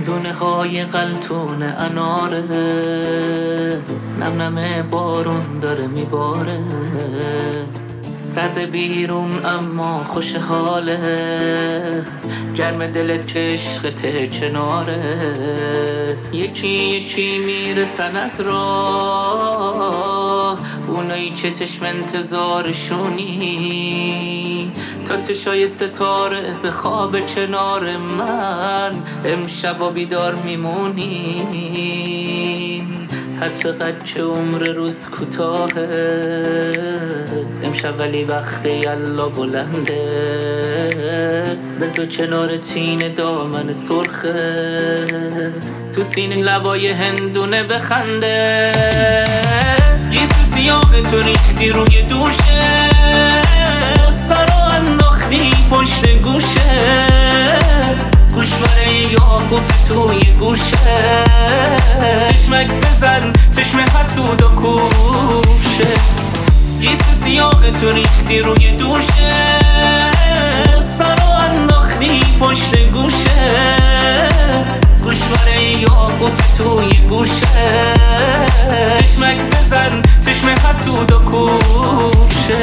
دونه های قلتون اناره، نم نم بارون داره میباره، سرد بیرون اما خوش حاله، گرم دلت که عشقته کنارت. یکی یکی میرسن از راه، اونایی که چشم انتظارشونی، تا چشای ستاره به خواب کنار من امشب بیدار میمونی. هر چقدر که عمر روز کوتاهه، امشب ولی وقت یلا بلنده. بذار کنار تین دامن سرخت، تو سینه لبای هندونه بخنده. گیسو سیاه تو ریختی روی دوشه، سرا انداختی پشت گوشه، گوشواره یاقوت توی گوشه. چشمک بزن چشم حسود و کوشه، گیسو سیاه تو ریختی روی دوشه، سرا انداختی پشت گوشه، گوشواره یاقوت توی گوشه. چشمک بزن چشم حسود و کوشه.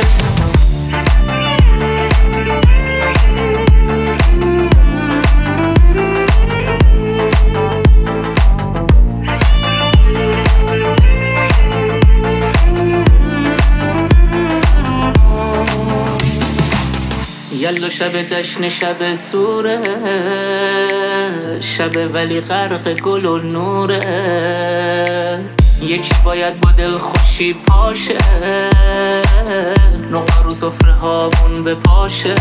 یلا شب جشن شب سوره، شب ولی غرق گل و نوره. یکی باید با دل خوشی پاشه، نقا رو سفره هامون بپاشه.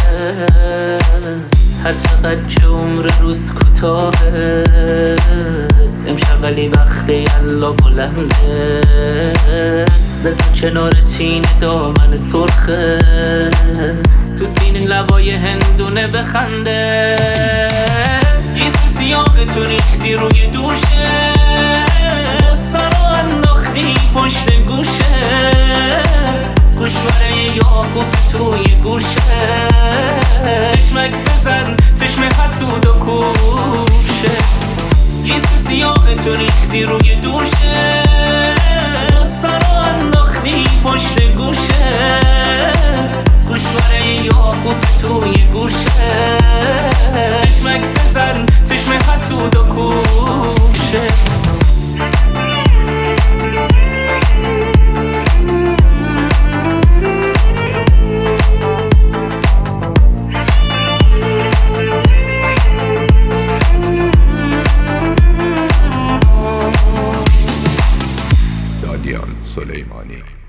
هر چقدر که عمر روز کوتاهه، امشب ولی وقت یلا بلنده. بذار کنار تین دامن سرخت، تو سینه لبای هندونه بخنده. گیسو سیاه تو ریختی روی دوشه، سرا انداختی پشت گوشه، گوشواره یاقوت توی گوشه. چشمک بزن چشم حسود و کوشه، گیسو سیاه تو ریختی روی دوشه، سرا انداختی پشت گوشه، گوشواره یاقوت توی گوشه. چشمک بزن چشم حسود و کوشه. دادیان سلیمانی.